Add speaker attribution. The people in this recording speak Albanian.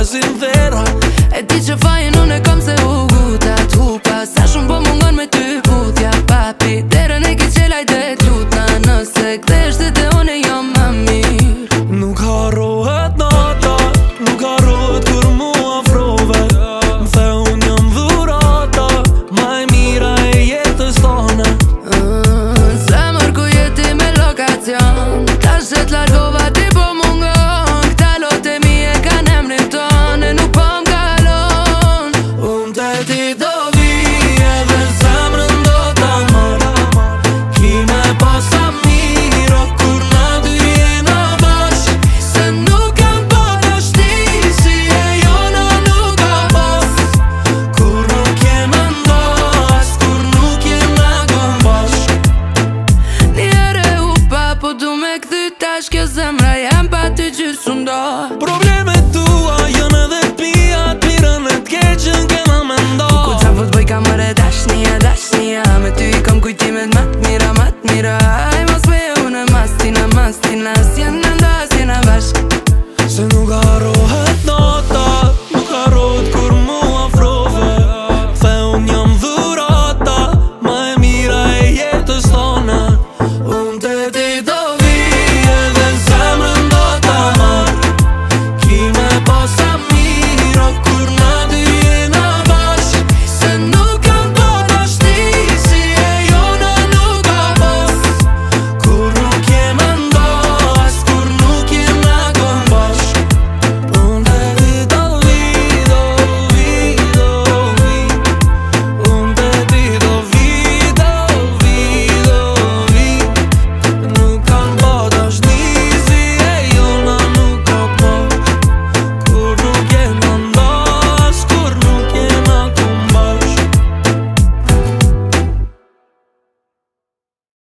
Speaker 1: sincera.
Speaker 2: E ti që fajin unë e kom se u guta t'hupa. Sa shumë po mungon me ty putja papi. Derën e ki qelaj dhe t'lutna. Nëse ktheshti te unë jo më mirë.
Speaker 1: Nuk harrohet nata, nuk harrohet kur mu afrove. M'the unë jam dhurata, ma e mira e jetës tone.
Speaker 2: Zemër ku jeti me lokacion, tash që t'largova ti po mungon. Këta lote mi e kan emrin ton e nuk po m'kalon.
Speaker 1: Unë te ti do vi edhe zemrën do ta marr. Ki me pasa miro kur na dy jena bashk.
Speaker 2: Se nuk kam po të shti si e jona nuk ka pas.
Speaker 1: Kur nuk jena ndas, kur nuk jena kom bashk.
Speaker 2: Njerë u pa po du me kthy tash kjo zemra jam pa ty gjysë ndo.